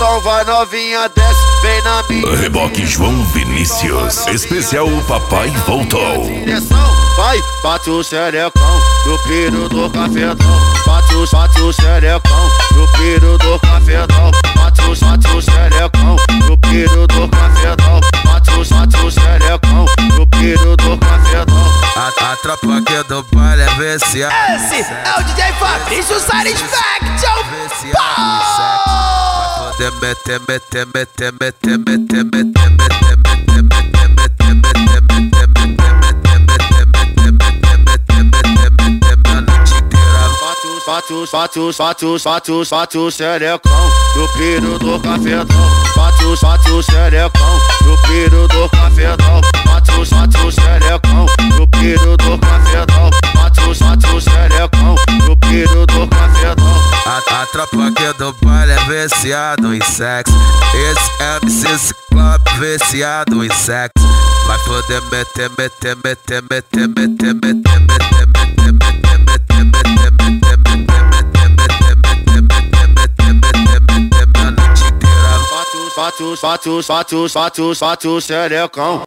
Então vai novinha, desce, vem na minha. Reboque João Vinícius, especial o papai voltou. Vai, bate o xerecão no piro do cafetão. Bate o xerecão no piro do cafetão. Bate o xerecão no piro do cafetão. Bate o xerecão no piro do cafetão. A tropa aqui do baile é viciada. Esse é o DJ Fabrício Satisfaction. Vai poder meter Bate o xerecão no piro do cafetão. Bate o xerecão no piro do cafetão. Bate o xerecão no piro do cafetão. Bate o xerecão no piro do cafetão. A tropa aqui do baile é viciado em sexo. Esse MC Ciclope viciado em sexo. Vai poder meter Bate o xerecão.